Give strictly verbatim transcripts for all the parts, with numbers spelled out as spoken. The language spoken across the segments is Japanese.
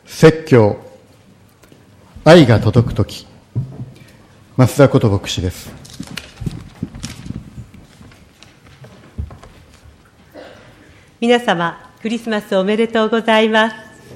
説教、愛が届くとき。増田こと牧師です。 皆様、クリスマスおめでとうございます。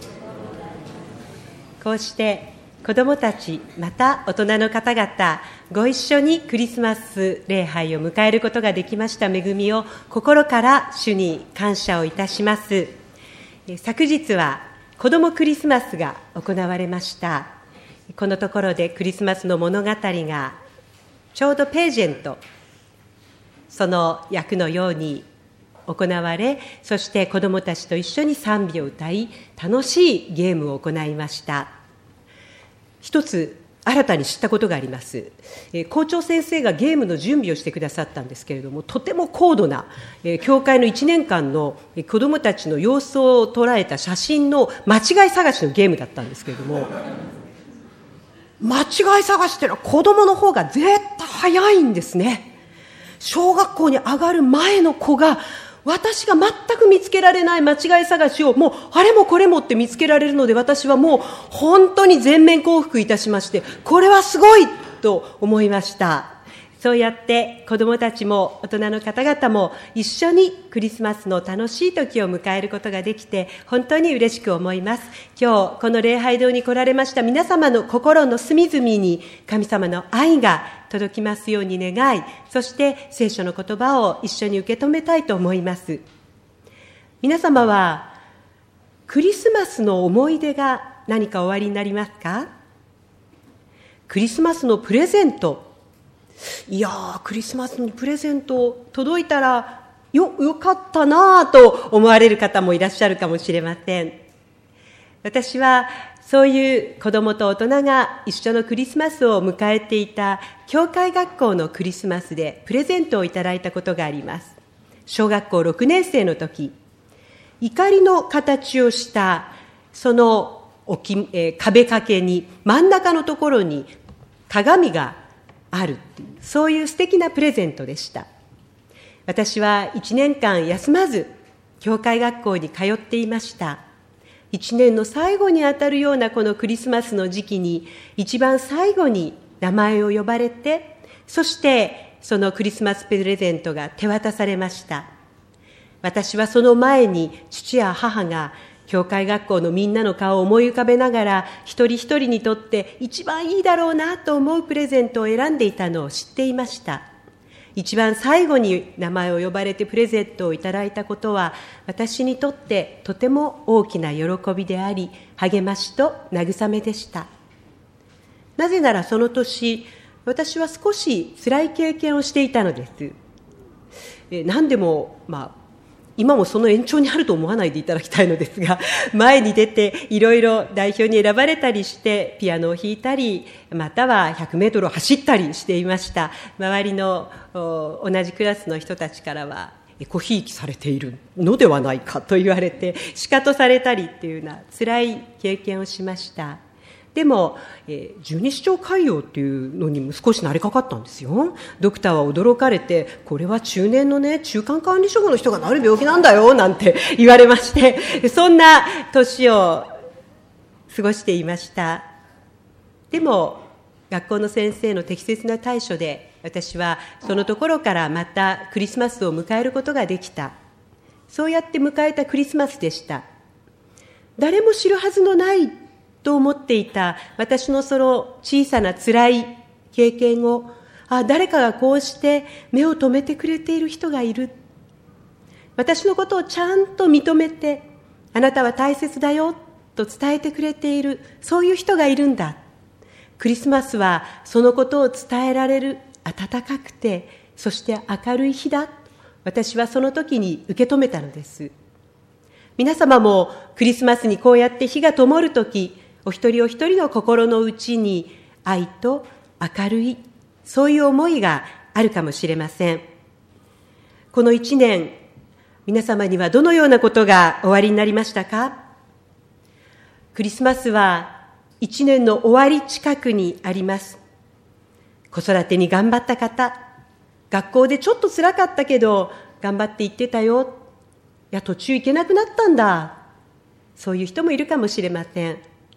こうして子どもたち、また大人の方々、ご一緒にクリスマス礼拝を迎えることができました恵みを心から主に感謝をいたします。昨日は子どもクリスマスが行われました。このところでクリスマスの物語がちょうどページェント、その役のように行われ、そして子どもたちと一緒に賛美を歌い、楽しいゲームを行いました。一つ新たに知ったことがあります。えー、校長先生がゲームの準備をしてくださったんですけれども、とても高度な、えー、教会のいちねんかんの、えー、子どもたちの様子を捉えた写真の間違い探しのゲームだったんですけれども、間違い探しっていうのは子どもの方が絶対早いんですね。小学校に上がる前の子が、私が全く見つけられない間違い探しをもうあれもこれもって見つけられるので、私はもう本当に全面降伏いたしまして、これはすごいと思いました。そうやって子どもたちも大人の方々も一緒にクリスマスの楽しい時を迎えることができて本当に嬉しく思います。今日この礼拝堂に来られました皆様の心の隅々に神様の愛が届きますように願い、そして聖書の言葉を一緒に受け止めたいと思います。皆様はクリスマスの思い出が何かおありになりますか？クリスマスのプレゼント、いやー、クリスマスにプレゼント届いたら よ, よかったなと思われる方もいらっしゃるかもしれません。私はそういう子どもと大人が一緒のクリスマスを迎えていた教会学校のクリスマスでプレゼントをいただいたことがあります。小学校ろくねん生の時、怒りの形をしたその置き、えー、壁掛けに真ん中のところに鏡があるっていう、そういう素敵なプレゼントでした。私はいちねんかん休まず教会学校に通っていました。いちねんの最後にあたるようなこのクリスマスの時期に一番最後に名前を呼ばれて、そしてそのクリスマスプレゼントが手渡されました。私はその前に父や母が教会学校のみんなの顔を思い浮かべながら、一人一人にとって一番いいだろうなと思うプレゼントを選んでいたのを知っていました。一番最後に名前を呼ばれてプレゼントをいただいたことは、私にとってとても大きな喜びであり、励ましと慰めでした。なぜならその年、私は少し辛い経験をしていたのです。え何でも、まあ今もその延長にあると思わないでいただきたいのですが、前に出ていろいろ代表に選ばれたりしてピアノを弾いたり、またはひゃくメートルを走ったりしていました。周りの同じクラスの人たちからはエコひいきされているのではないかと言われてシカトされたりっていうような辛い経験をしました。でも、えー、十二指腸潰瘍っていうのにも少しなりかかったんですよ。ドクターは驚かれて、これは中年のね、中間管理職の人がなる病気なんだよなんて言われまして、そんな年を過ごしていました。でも学校の先生の適切な対処で、私はそのところからまたクリスマスを迎えることができた。そうやって迎えたクリスマスでした。誰も知るはずのないと思っていた私のその小さな辛い経験を、あ、誰かがこうして目を留めてくれている人がいる。私のことをちゃんと認めて、あなたは大切だよと伝えてくれている、そういう人がいるんだ。クリスマスはそのことを伝えられる温かくて、そして明るい日だ。私はその時に受け止めたのです。皆様もクリスマスにこうやって火が灯るとき、お一人お一人の心の内に愛と明るい、そういう思いがあるかもしれません。この一年、皆様にはどのようなことがおありになりましたか？クリスマスは一年の終わり近くにあります。子育てに頑張った方、学校でちょっと辛かったけど頑張って行ってたよ。いや、途中行けなくなったんだ。そういう人もいるかもしれません。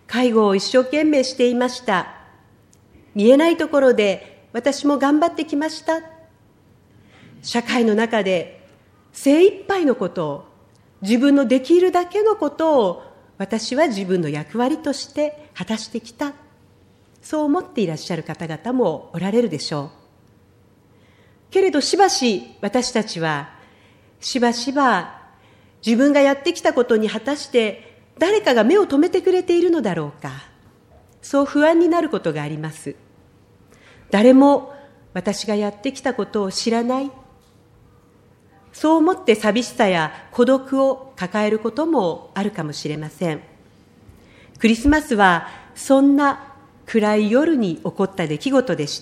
介護を一生懸命していました。見えないところで私も頑張ってきました。社会の中で精一杯のことを、自分のできるだけのことを私は自分の役割として果たしてきた。そう思っていらっしゃる方々もおられるでしょう。けれどしばし私たちはしばしば自分がやってきたことに果たして誰かが目を留めてくれているのだろうか、そう不安になることがあります。誰も私がやってきたことを知らない、そう思って寂しさや孤独を抱えることもあるかもしれません。クリスマスはそんな暗い夜に起こった出来事でした。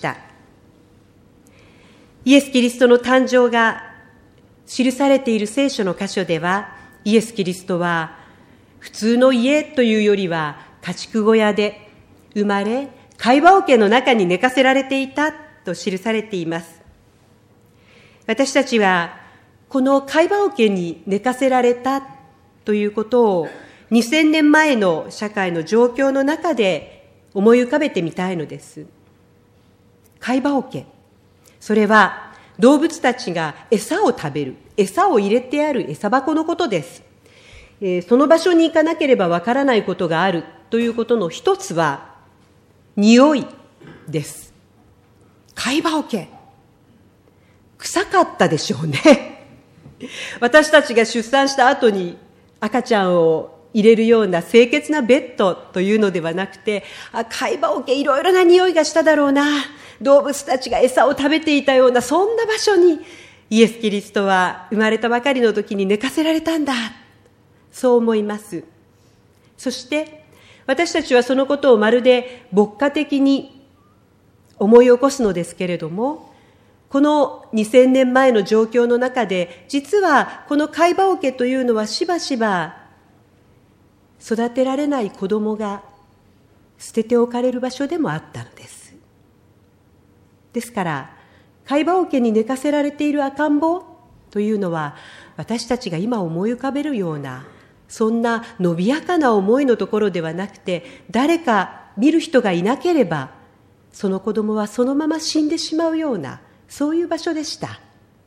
イエス・キリストの誕生が記されている聖書の箇所では、イエス・キリストは普通の家というよりは家畜小屋で生まれ、貝羽桶の中に寝かせられていたと記されています。私たちはこの貝羽桶に寝かせられたということをにせんねんまえの社会の状況の中で思い浮かべてみたいのです。貝羽桶、それは動物たちが餌を食べる、餌を入れてある餌箱のことです。えー、その場所に行かなければわからないことがあるということの一つは匂いです。貝羽桶、臭かったでしょうね。私たちが出産した後に赤ちゃんを入れるような清潔なベッドというのではなくて、あ、貝羽桶いろいろな匂いがしただろうな、動物たちが餌を食べていたような、そんな場所にイエス・キリストは生まれたばかりの時に寝かせられたんだ、そう思います。そして私たちはそのことをまるで牧歌的に思い起こすのですけれども、このにせんねんまえの状況の中で、実はこの貝羽桶というのはしばしば育てられない子供が捨てておかれる場所でもあったのです。ですから貝羽桶に寝かせられている赤ん坊というのは、私たちが今思い浮かべるようなそんな伸びやかな思いのところではなくて、誰か見る人がいなければその子供はそのまま死んでしまうような、そういう場所でした。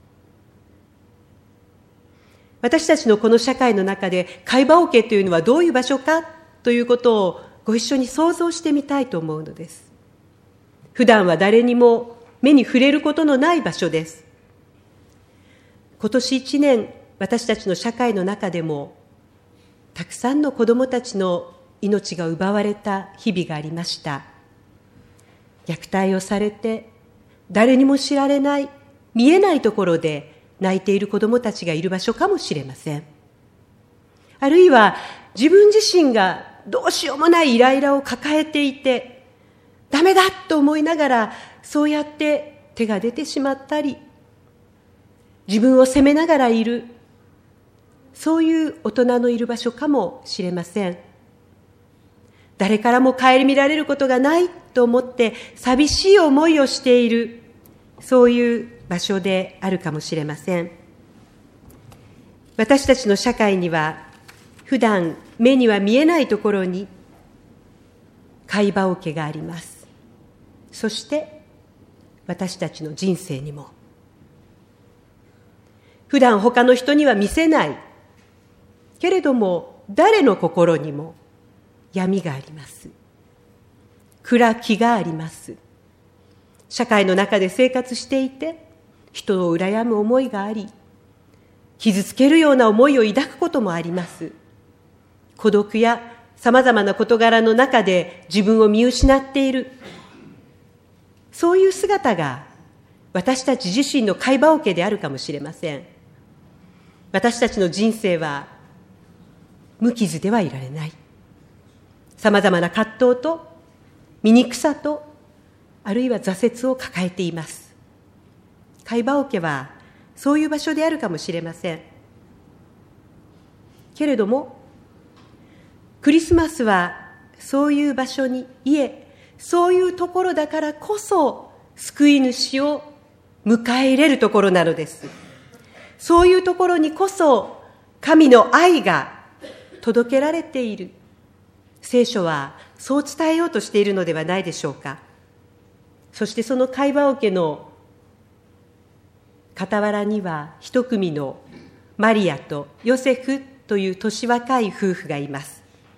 私たちのこの社会の中で貝羽桶というのはどういう場所かということをご一緒に想像してみたいと思うのです。普段は誰にも目に触れることのない場所です。今年一年、私たちの社会の中でもたくさんの子どもたちの命が奪われた日々がありました。虐待をされて、誰にも知られない、見えないところで泣いている子どもたちがいる場所かもしれません。あるいは自分自身がどうしようもないイライラを抱えていて、ダメだと思いながらそうやって手が出てしまったり、自分を責めながらいる、そういう大人のいる場所かもしれません。誰からも顧みられることがないと思って寂しい思いをしている、そういう場所であるかもしれません。私たちの社会には普段目には見えないところに貝羽桶があります。そして私たちの人生にも、普段他の人には見せないけれども誰の心にも闇があります。暗きがあります。社会の中で生活していて、人を羨む思いがあり、傷つけるような思いを抱くこともあります。孤独やさまざまな事柄の中で自分を見失っている、そういう姿が私たち自身の貝羽桶であるかもしれません。私たちの人生は無傷ではいられない。さまざまな葛藤と醜さと、あるいは挫折を抱えています。貝羽桶はそういう場所であるかもしれません。けれどもクリスマスはそういう場所に、いえそういうところだからこそ救い主を迎え入れるところなのです。そういうところにこそ神の愛が届けられている、 聖書はそう伝えようとしているのではないでしょうか。そしてその会話桶の傍らには一組のマリアとヨセフという年若い夫婦がいます。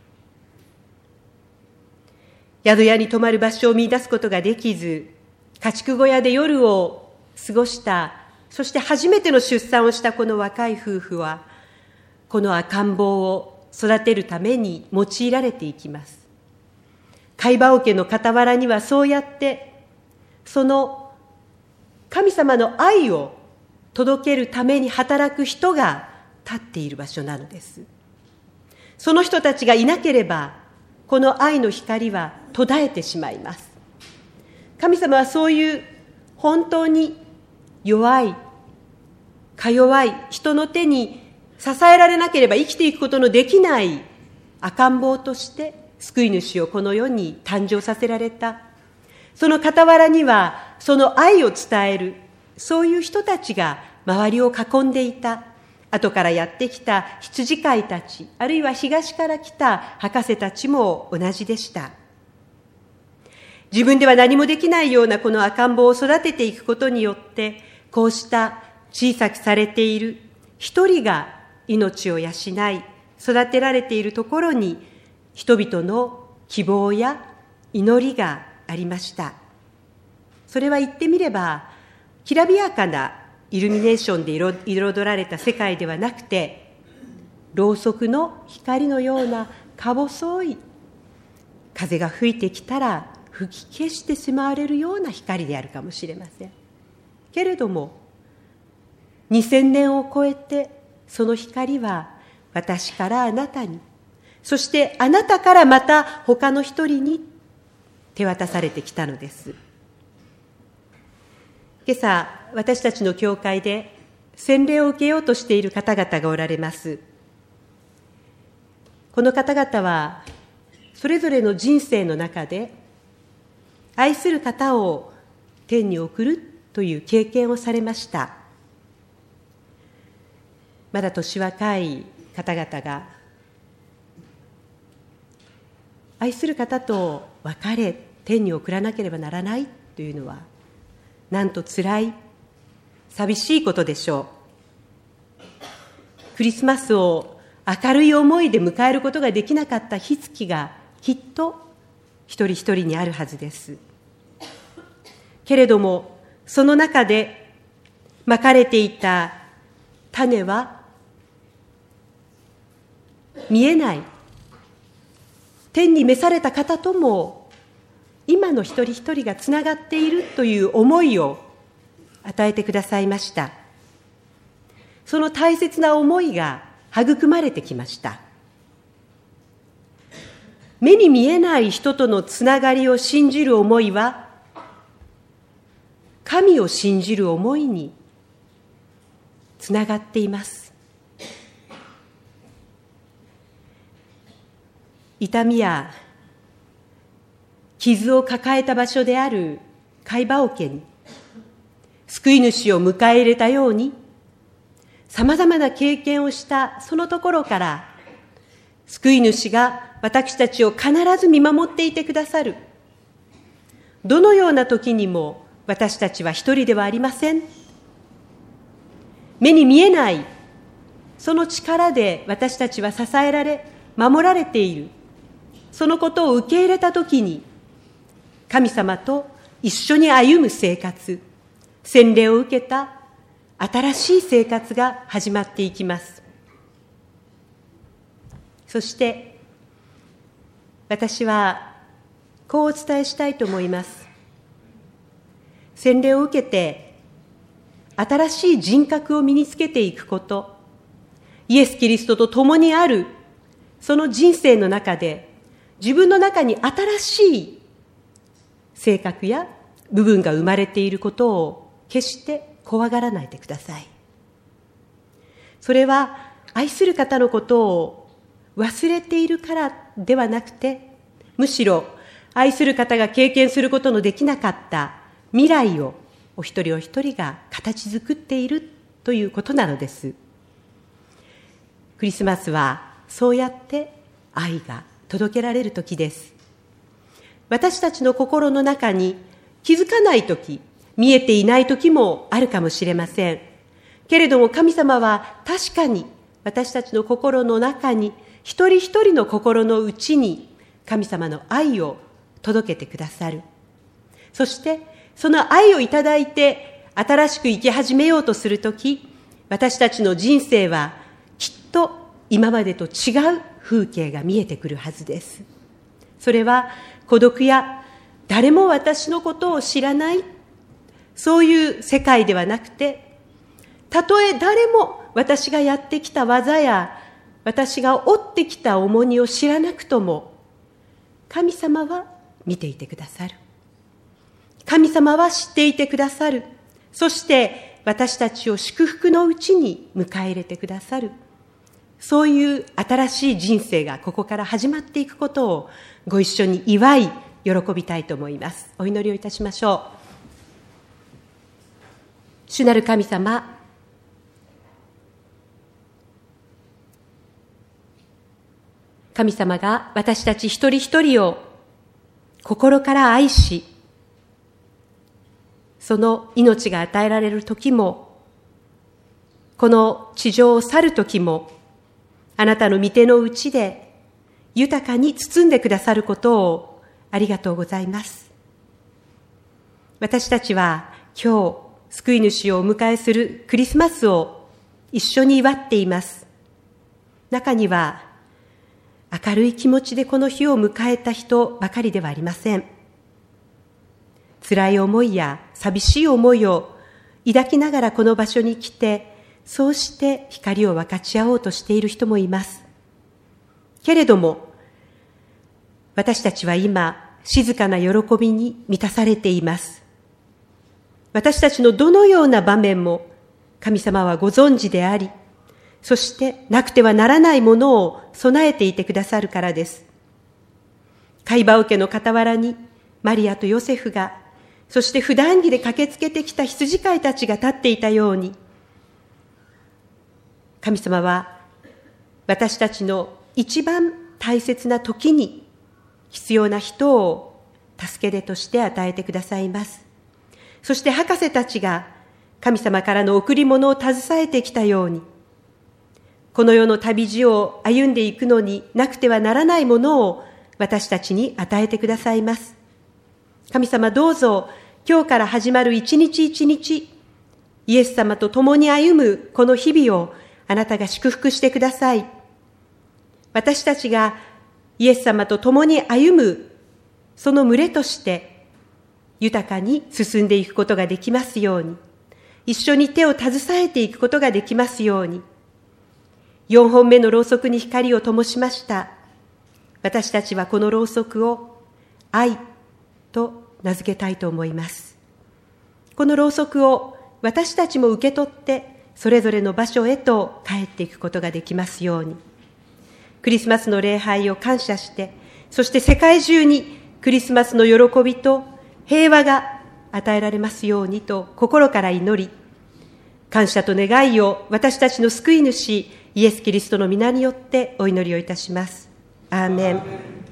宿屋に泊まる場所を見出すことができず、家畜小屋で夜を過ごした、そして初めての出産をしたこの若い夫婦は、この赤ん坊を育てるために用いられていきます。会話桶の傍らにはそうやって、その神様の愛を届けるために働く人が立っている場所なのです。その人たちがいなければ、この愛の光は途絶えてしまいます。神様はそういう本当に弱い、か弱い人の手に支えられなければ生きていくことのできない赤ん坊として救い主をこの世に誕生させられた。その傍らにはその愛を伝える、そういう人たちが周りを囲んでいた。後からやってきた羊飼いたち、あるいは東から来た博士たちも同じでした。自分では何もできないようなこの赤ん坊を育てていくことによって、こうした小さくされている一人が命を養い、育てられているところに、人々の希望や祈りがありました。それは言ってみれば、きらびやかなイルミネーションで彩られた世界ではなくて、ろうそくの光のようなか細い、風が吹いてきたら吹き消してしまわれるような光であるかもしれません。けれども、にせんねんを超えて、その光は私からあなたに、そしてあなたからまた他の一人に手渡されてきたのです。今朝、私たちの教会で洗礼を受けようとしている方々がおられます。この方々は、それぞれの人生の中で、愛する方を天に送るという経験をされました。まだ年若い方々が、愛する方と別れ、天に送らなければならないというのは、なんとつらい、寂しいことでしょう。クリスマスを明るい思いで迎えることができなかった日月がきっと一人一人にあるはずです。けれども、その中でまかれていた種は見えない、天に召された方とも今の一人一人がつながっているという思いを与えてくださいました。その大切な思いが育まれてきました。目に見えない人とのつながりを信じる思いは、神を信じる思いにつながっています。痛みや傷を抱えた場所である会話桶に救い主を迎え入れたように、さまざまな経験をしたそのところから、救い主が私たちを必ず見守っていてくださる。どのような時にも私たちは一人ではありません。目に見えないその力で私たちは支えられ、守られている。そのことを受け入れた時に、神様と一緒に歩む生活、洗礼を受けた新しい生活が始まっていきます。そして私はこうお伝えしたいと思います。洗礼を受けて新しい人格を身につけていくこと、イエス・キリストと共にあるその人生の中で、自分の中に新しい性格や部分が生まれていることを決して怖がらないでください。それは愛する方のことを忘れているからではなくて、むしろ愛する方が経験することのできなかった未来をお一人お一人が形作っているということなのです。クリスマスはそうやって愛が届けられる時です。私たちの心の中に気づかない時、見えていない時もあるかもしれません。けれども神様は確かに私たちの心の中に、一人一人の心の内に神様の愛を届けてくださる。そしてその愛をいただいて新しく生き始めようとするとき、私たちの人生はきっと今までと違う風景が見えてくるはずです。それは孤独や誰も私のことを知らない、そういう世界ではなくて、たとえ誰も私がやってきた技や私が負ってきた重荷を知らなくとも、神様は見ていてくださる。神様は知っていてくださる。そして私たちを祝福のうちに迎え入れてくださる。そういう新しい人生がここから始まっていくことをご一緒に祝い、喜びたいと思います。お祈りをいたしましょう。主なる神様、神様が私たち一人一人を心から愛し、その命が与えられる時も、この地上を去る時も、あなたの御手の内で豊かに包んでくださることをありがとうございます。私たちは今日、救い主をお迎えするクリスマスを一緒に祝っています。中には明るい気持ちでこの日を迎えた人ばかりではありません。辛い思いや寂しい思いを抱きながらこの場所に来て、そうして光を分かち合おうとしている人もいます。けれども、私たちは今、静かな喜びに満たされています。私たちのどのような場面も神様はご存知であり、そしてなくてはならないものを備えていてくださるからです。貝羽桶の傍らにマリアとヨセフが、そして普段着で駆けつけてきた羊飼いたちが立っていたように、神様は私たちの一番大切な時に必要な人を助け手として与えてくださいます。そして博士たちが神様からの贈り物を携えてきたように、この世の旅路を歩んでいくのになくてはならないものを私たちに与えてくださいます。神様、どうぞ今日から始まる一日一日、イエス様と共に歩むこの日々をあなたが祝福してください。私たちがイエス様と共に歩むその群れとして豊かに進んでいくことができますように、一緒に手を携えていくことができますように。よんほんめのろうそくに光を灯しました。私たちはこのろうそくを愛と名付けたいと思います。このろうそくを私たちも受け取ってそれぞれの場所へと帰っていくことができますように。クリスマスの礼拝を感謝して、そして世界中にクリスマスの喜びと平和が与えられますようにと心から祈り、感謝と願いを私たちの救い主イエス・キリストの皆によってお祈りをいたします。アーメン。